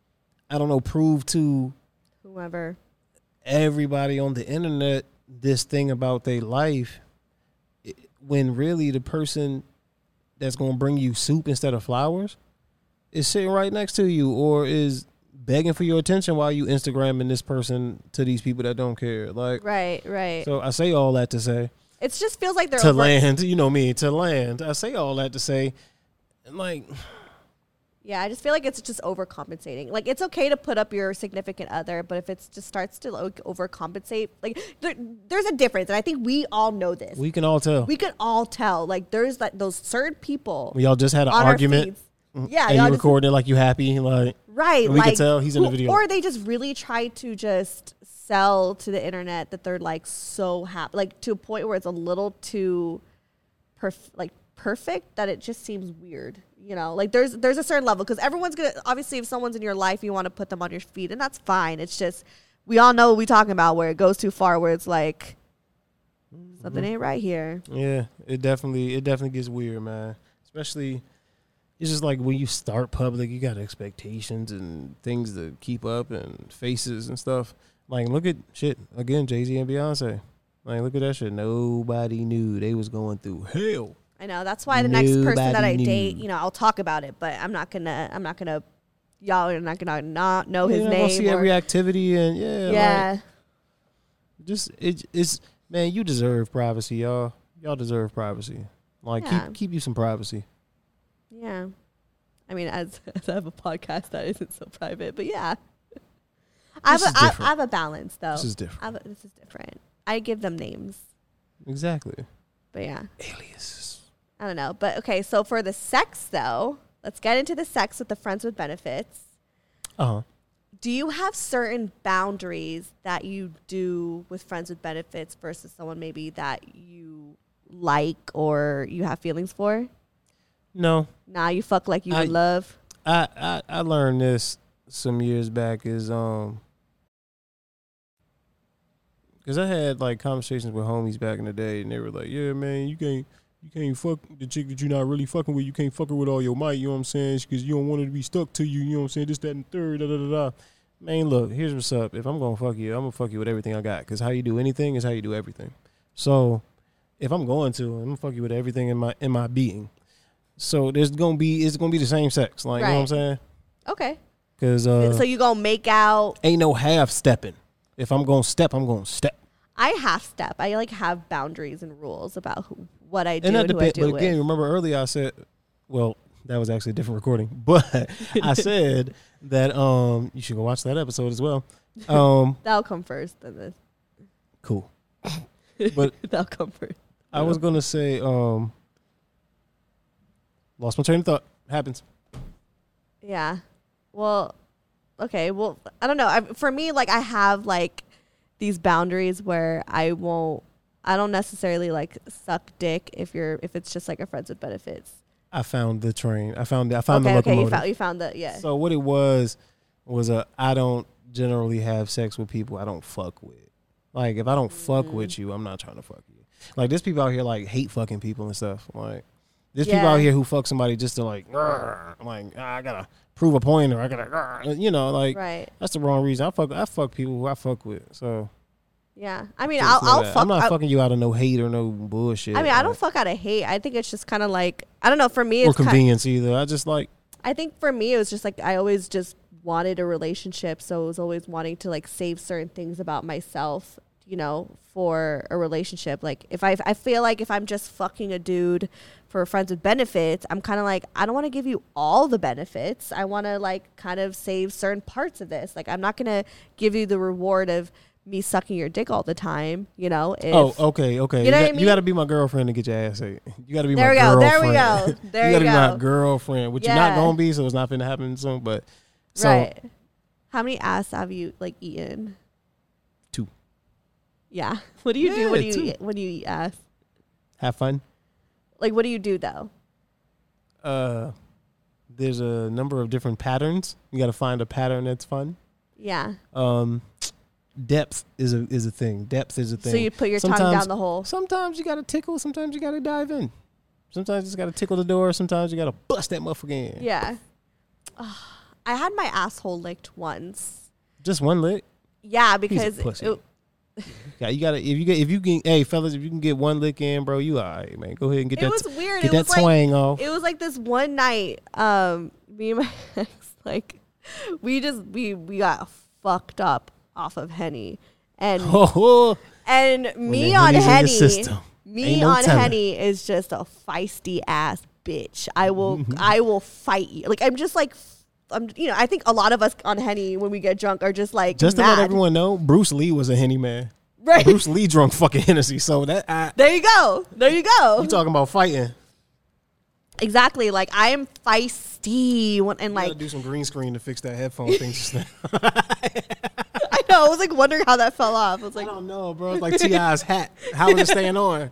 I don't know, prove to whoever. everybody on the internet this thing about their life, it- when really the person that's going to bring you soup instead of flowers is sitting right next to you or is begging for your attention while you Instagramming this person to these people that don't care. Like, Right, right. so I say all that to say It just feels like they're to over- land, you know me, to land. I say all that to say, like, Yeah, I just feel like it's just overcompensating. Like, it's okay to put up your significant other, but if it just starts to like, overcompensate, like there, there's a difference, and I think we all know this. we can all tell. We can all tell. Like, there's like those certain people. Y'all just had an on our argument. feeds. Yeah, and y'all you just- recording it like you happy, like, Right. and we like, can tell he's in the who- video. Or they just really try to just sell to the internet that they're like so happy, like to a point where it's a little too perf- like perfect that it just seems weird. You know, like there's there's a certain level because everyone's gonna obviously if someone's in your life you want to put them on your feed and that's fine. It's just we all know what we're talking about where it goes too far where it's like something ain't right here. Yeah, it definitely it definitely gets weird, man. Especially, it's just like when you start public, you got expectations and things to keep up and faces and stuff. Like, look at shit again, Jay-Z and Beyonce. Like, look at that shit. Nobody knew they was going through hell. I know that's why the next person that I Nobody date, knew. you know, I'll talk about it, but I'm not gonna I'm not gonna y'all are not gonna not know Yeah, his you're not gonna name. see or- every activity and yeah, yeah. like, just it, it's man, you deserve privacy, y'all. Y'all deserve privacy. Like, Yeah. keep keep you some privacy. Yeah. I mean, as, as I have a podcast that isn't so private, but yeah. I have, This a, is I, different. I have a balance, though. This is different. I have a, this is different. I give them names, Exactly. but yeah. Aliases. I don't know. But okay, so for the sex, though, let's get into the sex with the friends with benefits. Uh huh. Do you have certain boundaries that you do with friends with benefits versus someone maybe that you like or you have feelings for? No. Nah, you fuck like you I- would love. I, I, I learned this some years back is um, because I had like conversations with homies back in the day, and they were like, "Yeah, man, you can't, you can't fuck the chick that you're not really fucking with. You can't fuck her with all your might. You know what I'm saying? Because you don't want her to be stuck to you. You know what I'm saying? This, that, and the third. Da da da da." Man, look, here's what's up. If I'm gonna fuck you, I'm gonna fuck you with everything I got. Because how you do anything is how you do everything. So, if I'm going to, I'm gonna fuck you with everything in my in my being. So there's gonna be it's gonna be the same sex, like right. You know what I'm saying? Okay. Cause uh, so you gonna make out? Ain't no half stepping. If I'm gonna step, I'm gonna step. I half step. I like have boundaries and rules about who, what I do and, and who depend, I do But again, with. remember earlier I said, well, that was actually a different recording, but I said that um you should go watch that episode as well. Um, That'll come first. Then this. Cool. But that'll come first. I was gonna say um. Lost my train of thought. Happens. Yeah. Well, okay. Well, I don't know. I, for me, like I have like these boundaries where I won't. I don't necessarily like suck dick if you're if it's just like a friends with benefits. I found the train. I found. I found okay, the okay. locomotive. You found. You found the yeah. So what it was was a. I don't generally have sex with people I don't fuck with. Like if I don't mm-hmm. fuck with you, I'm not trying to fuck you. Like there's people out here like hate fucking people and stuff. Like. There's yeah. people out here who fuck somebody just to like, I'm like, ah, I gotta prove a point, or I gotta, you know, like, right. That's the wrong reason. I fuck, I fuck people who I fuck with. So, yeah, I mean, I'll, I'll fuck. I'm not I, fucking you out of no hate or no bullshit. I mean, like, I don't fuck out of hate. I think it's just kind of like, I don't know. For me, or it's convenience kind, either. I just like. I think for me, it was just like I always just wanted a relationship, so I was always wanting to like save certain things about myself, you know, for a relationship. Like if I, I feel like if I'm just fucking a dude for friends with benefits, I'm kind of like, I don't want to give you all the benefits. I want to like kind of save certain parts of this. Like I'm not going to give you the reward of me sucking your dick all the time, you know? If, oh, okay, okay. You know you what got, I mean? You got to be my girlfriend to get your ass ate. You got to be there my we go, girlfriend. There we go. There you you got to go. be my girlfriend, which yeah. you're not going to be, so it's not going to happen soon. But so, right. How many ass have you like eaten? Two. Yeah. What do you yeah, do when you two. eat, when you eat ass? Have fun. Like, what do you do though? Uh, there's a number of different patterns. You got to find a pattern that's fun. Yeah. Um, depth is a is a thing. Depth is a thing. So you put your sometimes, tongue down the hole. Sometimes you got to tickle. Sometimes you got to dive in. Sometimes you just got to tickle the door. Sometimes you got to bust that motherfucker in. Yeah. Uh, I had my asshole licked once. Just one lick. Yeah, because it, yeah, you gotta if you get if you can hey fellas if you can get one lick in, bro, you all right, man. Go ahead and get it that. Was weird. Get it that was twang like, off. It was like this one night. Um, me and my ex, like, we just we we got fucked up off of Henny, and oh, and me on Henny, me no on telling. Henny is just a feisty ass bitch. I will I will fight you. Like I'm just like. I'm, you know, I think a lot of us on Henny when we get drunk are just like just mad. to let everyone know, Bruce Lee was a Henny man. Right, Bruce Lee drunk fucking Hennessy. So that I, there you go, there you go. You talking about fighting? Exactly. Like I am feisty when, and you like gotta do some green screen to fix that headphone thing just now. I know. I was like wondering how that fell off. I was like, I don't know, bro. It's like T I's hat. How is it staying on?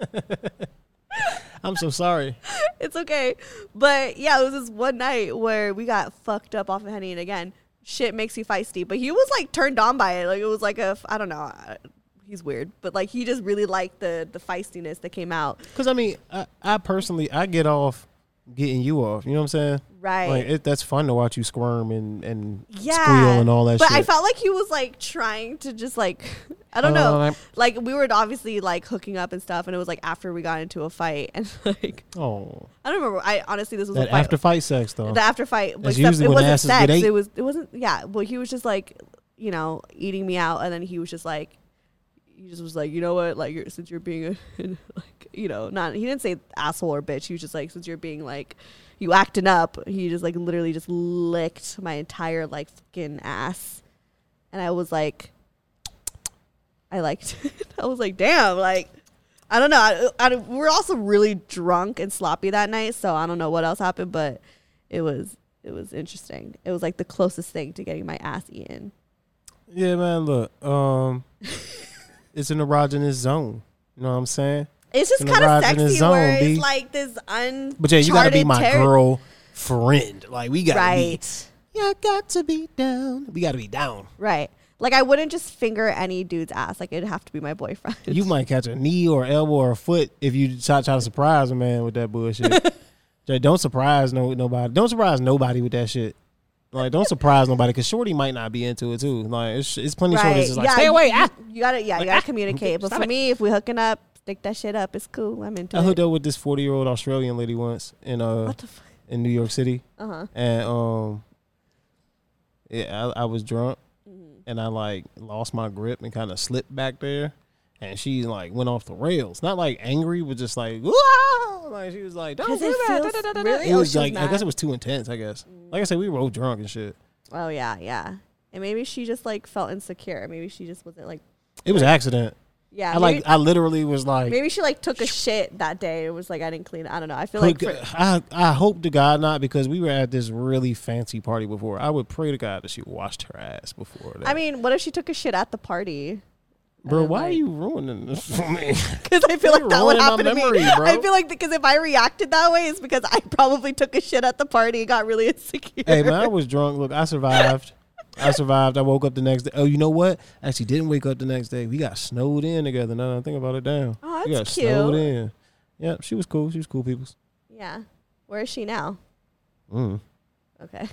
I'm so sorry. It's okay. But yeah, it was this one night where we got fucked up off of Henny. And again, shit makes you feisty. But he was like turned on by it. Like it was like a, I don't know. He's weird. But like he just really liked the, the feistiness that came out. Because I mean, I, I personally, I get off getting you off. You know what I'm saying? Right. Like it, that's fun to watch you squirm and, and yeah, squeal and all that but shit. But I felt like he was like trying to just like, I don't know. Uh, like we were obviously like hooking up and stuff. And it was like after we got into a fight. And like, oh, I don't remember. I honestly, this was that a fight. after fight sex though. The after fight. That's stuff, usually it when wasn't asses sex. get ate. It was, it wasn't, yeah. Well, he was just like, you know, eating me out. And then he was just like, he just was like, you know what? Like, you're, since you're being a, like, you know, not, he didn't say asshole or bitch. He was just like, since you're being like, you acting up, he just like literally just licked my entire like fucking ass. And I was like, I liked it. I was like, damn, like, I don't know. I, I, we were also really drunk and sloppy that night. So I don't know what else happened, but it was, it was interesting. It was like the closest thing to getting my ass eaten. Yeah, man, look, um, it's an erogenous zone. You know what I'm saying? It's just kind of sexy zone, where it's like this uncharted But yeah, you gotta be my ter- girl friend. Like we gotta right. Yeah, I got to be down. We got to be down. Right. Like, I wouldn't just finger any dude's ass. Like, it'd have to be my boyfriend. You might catch a knee or elbow or a foot if you try, try to surprise a man with that bullshit. Jay, don't surprise no nobody. Don't surprise nobody with that shit. Like, don't surprise nobody because Shorty might not be into it too. Like, it's, it's plenty right. of Shorties just like, yeah, stay away. You, Ah. you gotta, yeah, you gotta communicate. But Stop for it. me, if we hooking up, stick that shit up. It's cool. I'm into I it. hooked up with this forty year old Australian lady once in uh What the fuck? in New York City, Uh-huh. and um, yeah, I, I was drunk, Mm-hmm. and I like lost my grip and kind of slipped back there, and she like went off the rails. Not like angry, but just like, whoa! Like she was like, don't 'Cause do it that. feels- da, da, da, da. really? It Oh, was she was like I mad? guess it was too intense. I guess, like I said, we were both drunk and shit. Oh, yeah, yeah. And maybe she just, like, felt insecure. Maybe she just wasn't, like... It was an accident. Yeah. I like. maybe, I literally was like. maybe she, like, took a shit that day. It was like, I didn't clean it. I don't know. I feel like... Hook- For, I I hope to God not, because we were at this really fancy party before. I would pray to God that she washed her ass before that. I mean, what if she took a shit at the party? bro, then, why like- are you ruining this for me? Because I feel You're like that would ruining my happen to memory, me. bro. I feel like because if I reacted that way, it's because I probably took a shit at the party and got really insecure. Hey man, I was drunk. Look, I survived. I survived. I woke up the next day. Oh, you know what? Actually, didn't wake up the next day. We got snowed in together. Now that I think about it, down. Oh, we got that's cute. snowed in. Yeah, she was cool. She was cool, peoples. Yeah. Where is she now? Mm. Okay.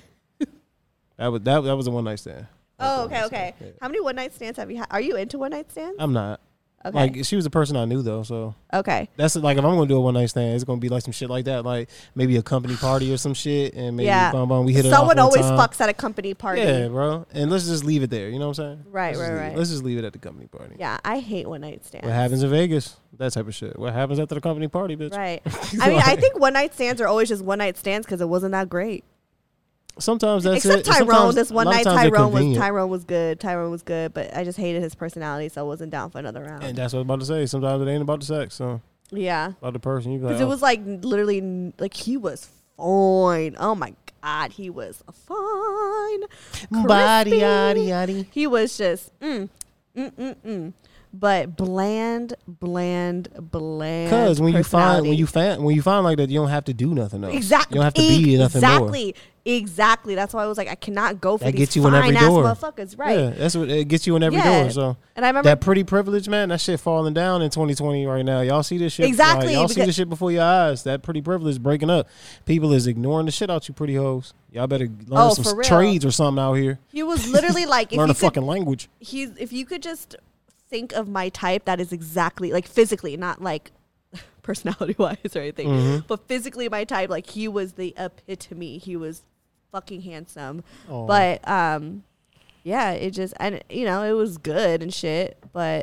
That was that. That was a one night stand. That was Oh, a okay, one-night okay. stand. Yeah. How many one night stands have you had? Are you into one night stands? I'm not. Okay. Like, she was a person I knew though, so Okay. that's like if I'm gonna do a one night stand, it's gonna be like some shit like that, like maybe a company party or some shit, and maybe Yeah. bum, bum, we hit it Someone off one always time. fucks at a company party. Yeah, bro. And let's just leave it there. You know what I'm saying? Right, Let's just right, leave it- right. Let's just leave it at the company party. Yeah, I hate one night stands. What happens in Vegas? That type of shit. What happens after the company party, bitch? Right. I mean, I think one night stands are always just one night stands because it wasn't that great. Sometimes that's Except it. and Tyrone. sometimes- This one a lot night of times they're Tyrone was convenient. Tyrone was good. Tyrone was good, but I just hated his personality, so I wasn't down for another round. And that's what I'm about to say. Sometimes it ain't about the sex, so yeah, about the person. You be like, because it oh. was like literally n- like he was fine. Oh my god, he was fine. Body, Crispy. yaddy, yaddy. He was just mm, mm, mm, mm. But bland, bland, bland. Because when you find when personality. you find when you find like that, you don't have to do nothing else. Exactly. You don't have to be nothing more. Exactly. Exactly. That's why I was like, I cannot go for That these gets you in every fine ass door. motherfuckers. Right. Yeah, that's what it gets you in every Yeah. door. So And I remember that pretty privilege, man, that shit falling down in twenty twenty right now. Y'all see this shit? Exactly, Like, y'all see because- this shit before your eyes. That pretty privilege breaking up. People is ignoring the shit out you pretty hoes. Y'all better learn Oh, some for real. trades or something out here. he was literally like, if Learn you a could, fucking language. he's if you could just think of my type that is exactly like physically, not like personality wise or anything, Mhm. but physically my type, like he was the epitome. He was fucking handsome. Aw. But um yeah, it just, and you know, it was good and shit, but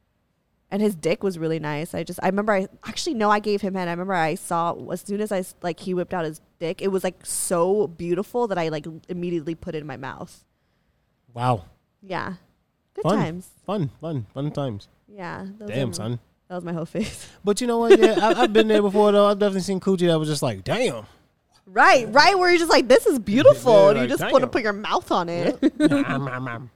and his dick was really nice. I just I remember I actually no I gave him head. I remember I saw as soon as I s- like he whipped out his dick, it was like so beautiful that I like immediately put it in my mouth. Wow. Yeah. Good Fun. times. Fun, fun, fun times. Yeah. those Damn, are- son. That was my whole face. But you know what? Yeah, I, I've been there before though. I've definitely seen coochie that was just like, damn. Right, right, where you're just like, this is beautiful, Yeah, and you like, just damn. want to put your mouth on it. Um, um, um.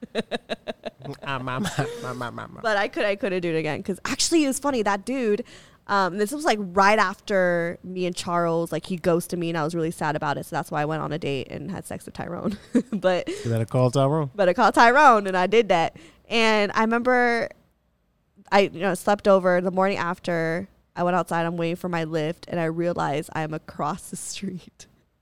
Um, um, um, um, um. But I could, I couldn't do it again because actually it was funny. That dude, um, this was like right after me and Charles, like he ghosted me, and I was really sad about it. So that's why I went on a date and had sex with Tyrone. But You better call Tyrone. but I called Tyrone, and I did that. And I remember, I you know slept over the morning after. I went outside. I'm waiting for my lift, and I realized I am across the street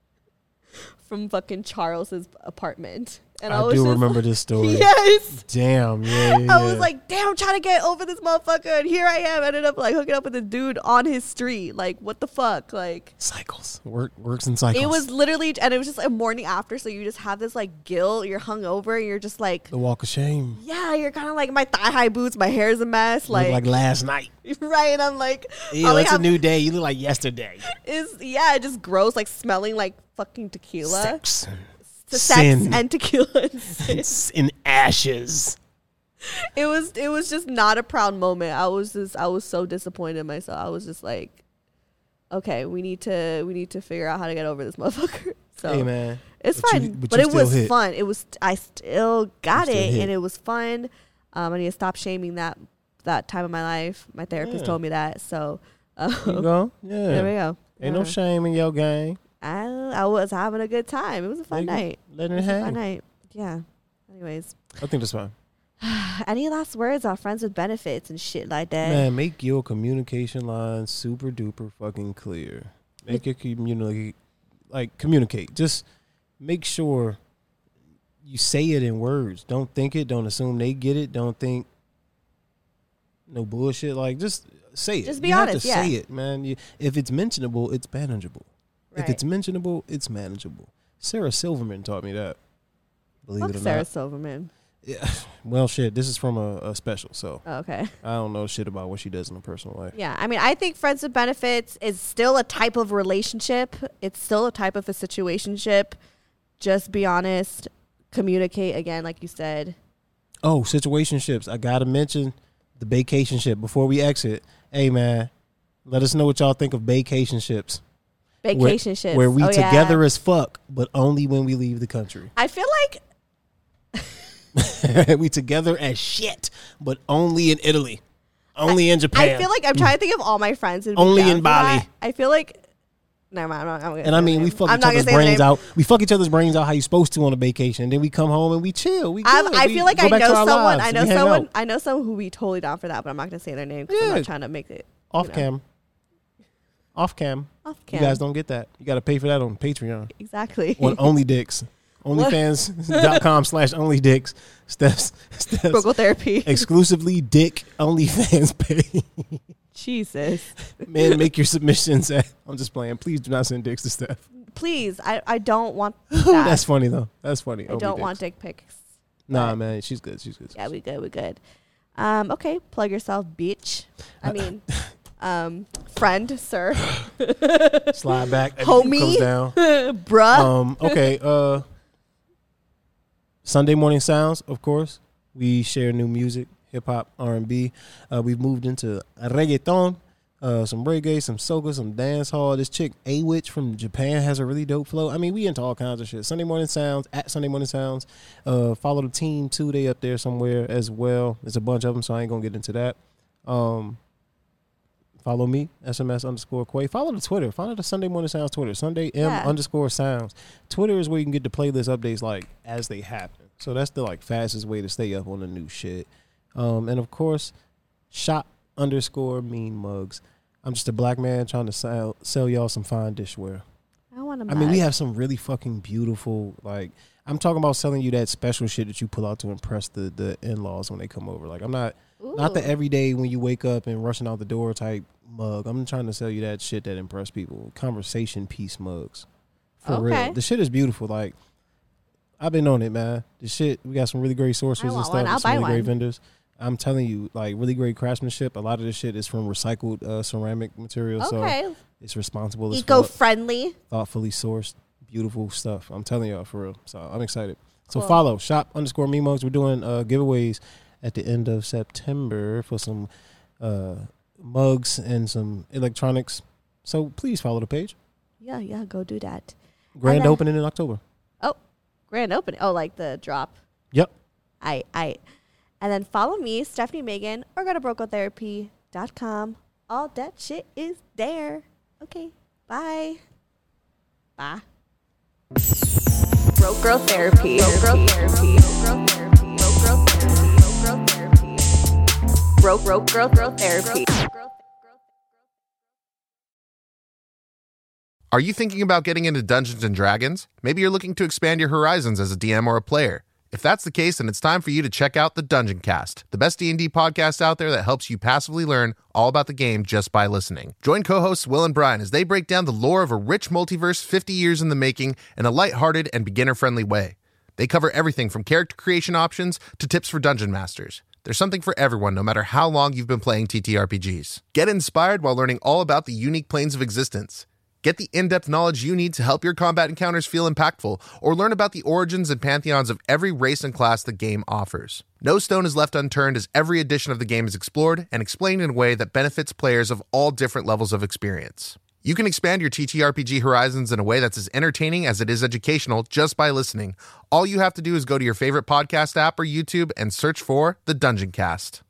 from fucking Charles's apartment. And I, I was do just remember like- this story. Yes. Damn. Yeah, yeah, I was yeah. like, damn, I'm trying to get over this motherfucker, and here I am. I ended up like hooking up with a dude on his street. Like, what the fuck? Like, cycles. Work works in cycles. it was literally, and it was just a morning after, so you just have this like guilt. You're hungover, and you're just like, the walk of shame. yeah, you're kind of like my thigh high boots. My hair's a mess. Like, Like, like last night. right, and I'm like, Ew, all I it's a have new day. You look like yesterday. is yeah, it just gross, like smelling like fucking tequila, Sex. S- sin. sex and tequila. And sin. It's in ashes. It was it was just not a proud moment. I was just I was so disappointed in myself. I was just like, okay, we need to we need to figure out how to get over this motherfucker. So Hey man, it's But fun, you- but, but you it still was hit. fun. It was I still got You still it, hit. and it was fun. Um, I need to stop shaming that that time of my life. My therapist Yeah. told me that. So um, you go. Yeah. there we go. Ain't no Uh, shame in your game. I I was having a good time. It was a fun Nigga, night. Let it It's a fun hang. night. Yeah. Anyways. I think that's fine. Any last words on friends with benefits and shit like that? Man, make your communication lines super duper fucking clear. Make your communicate, like communicate. Just make sure you say it in words. Don't think it. Don't assume they get it. Don't think no bullshit. Like just say it. Just be you honest. have to yeah. say it, man. You, if it's mentionable, it's manageable. Right. If it's mentionable, it's manageable. Sarah Silverman taught me that. Believe Fuck it or Sarah not. Silverman. Yeah. Well, shit. This is from a, a special, so Oh, okay. I don't know shit about what she does in her personal life. Yeah, I mean, I think friends with benefits is still a type of relationship. It's still a type of a situationship. Just be honest. Communicate again, like you said. Oh, situationships. I gotta mention the vacation ship before we exit. Hey, man, let us know what y'all think of vacation ships. Vacation where, ships. Where we oh, together yeah. as fuck, but only when we leave the country. I feel like we together as shit, but only in Italy. Only I, in Japan. I feel like I'm trying to think of all my friends. who'd be Only down in for Bali. that. I feel like. Never mind. I'm not, I'm gonna And I say mean, the we name. fuck I'm each not gonna other's say the brains name. out. We fuck each other's brains out how you supposed to on a vacation. And then we come home and we chill. We I'm, good. I We feel like go I back to know our someone. lives. I We know hang someone. out. I know someone who be totally down for that, but I'm not gonna say their name because I'm Yeah. not trying to make it Off you know. cam. Off cam. Off You cam. guys don't get that. You got to pay for that on Patreon. Exactly. On OnlyDicks. OnlyFans.com slash OnlyDicks. Steps. Steps. Vocal therapy. Exclusively dick OnlyFans pay. Jesus. Man, make your submissions at. I'm just playing. Please do not send dicks to Steph. Please, I, I don't want that. That's funny, though. That's funny. I don't want dick pics. Nah, but- man. She's good. She's good. Yeah, we good. We good. Um, okay, plug yourself, bitch. I mean, um, friend, sir. Slide back. everything Homie. comes down. Bruh. Um, okay. Uh, Sunday Morning Sounds, of course. We share new music, hip hop, R and B. Uh, we've moved into reggaeton, uh, some reggae, some soca, some dance hall. This chick A Witch from Japan has a really dope flow. I mean, we into all kinds of shit. Sunday Morning Sounds at Sunday Morning Sounds. Uh, follow the team too. They up there somewhere as well. There's a bunch of them, so I ain't gonna get into that. Um, follow me, S M S underscore Quay. Follow the Twitter. Follow the Sunday Morning Sounds Twitter. Sunday M Yeah. underscore Sounds. Twitter is where you can get the playlist updates like as they happen. So that's the like fastest way to stay up on the new shit. Um, and of course, shop underscore mean mugs. I'm just a black man trying to sell sell y'all some fine dishware. I want to. I mean, we have some really fucking beautiful, like, I'm talking about selling you that special shit that you pull out to impress the, the in-laws when they come over. Like, I'm not, not the everyday when you wake up and rushing out the door type mug. I'm trying to sell you that shit that impress people. Conversation piece mugs. For Okay. real. The shit is beautiful. Like, I've been on it, man. The shit, we got some really great sources I and want stuff. one. I'll and some buy really great one. vendors. I'm telling you, like, really great craftsmanship. A lot of this shit is from recycled uh, ceramic material. Okay. So it's responsible as fuck. Eco-friendly. Thoughtfully sourced, beautiful stuff. I'm telling y'all, for real. So I'm excited. So Cool. follow shop underscore me mugs. We're doing uh, giveaways at the end of September for some uh, mugs and some electronics. So please follow the page. Yeah, yeah, go do that. Grand And then- opening in October. Oh, grand opening. Oh, like the drop. Yep. I, I, and then follow me, Stephanie Megan, or go to broco therapy dot com. All that shit is there. Okay, bye. Bye. Broke Girl Therapy. Broke Girl Therapy. Broke Therapy. Broke Girl Therapy. Broke Therapy. Broke Broke Girl Girl Therapy. Are you thinking about getting into Dungeons and Dragons? Maybe you're looking to expand your horizons as a D M or a player. If that's the case, then it's time for you to check out the Dungeon Cast, the best D and D podcast out there that helps you passively learn all about the game just by listening. Join co-hosts Will and Brian as they break down the lore of a rich multiverse fifty years in the making in a lighthearted and beginner-friendly way. They cover everything from character creation options to tips for dungeon masters. There's something for everyone, no matter how long you've been playing T T R P Gs. Get inspired while learning all about the unique planes of existence. Get the in-depth knowledge you need to help your combat encounters feel impactful, or learn about the origins and pantheons of every race and class the game offers. No stone is left unturned as every edition of the game is explored and explained in a way that benefits players of all different levels of experience. You can expand your T T R P G horizons in a way that's as entertaining as it is educational just by listening. All you have to do is go to your favorite podcast app or YouTube and search for The Dungeon Cast.